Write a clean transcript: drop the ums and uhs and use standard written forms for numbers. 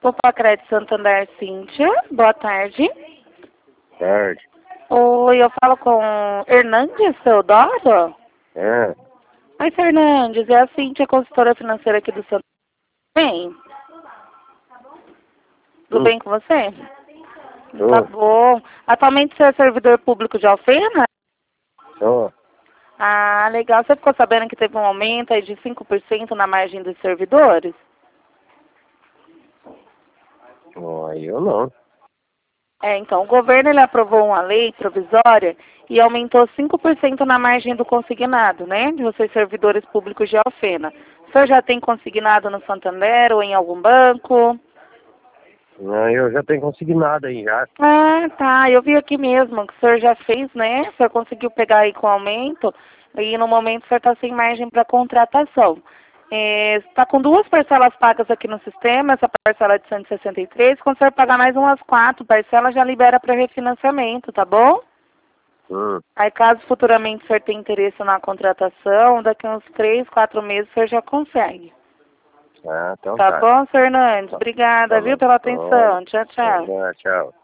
Opa, Crédito Santander, Cíntia. Boa tarde. Tarde. Oi, eu falo com Hernandes Teodoro? É. Oi, seu Hernandes, é a Cíntia, consultora financeira aqui do Santander. Bem? Tudo bem com você? Tá bom. Atualmente você é servidor público de Alfena? Só. Ah, legal. Você ficou sabendo que teve um aumento aí de 5% na margem dos servidores? Aí eu não. Então, o governo ele aprovou uma lei provisória e aumentou 5% na margem do consignado, né? De vocês servidores públicos de Alfena. O senhor já tem consignado no Santander ou em algum banco? Não, eu já tenho consignado aí já. Ah, tá. Eu vi aqui mesmo que o senhor já fez, né? O senhor conseguiu pegar aí com aumento e no momento o senhor está sem margem para contratação. Está com 2 parcelas pagas aqui no sistema, essa parcela de 163. Quando o senhor pagar mais umas 4 parcelas, já libera para refinanciamento, tá bom? Aí caso futuramente o senhor tenha interesse na contratação, daqui uns 3, 4 meses o senhor já consegue. Ah, então Tá tá. bom, senhor Hernandes? Obrigada, viu, pela atenção. Tchau, tchau. Tchau.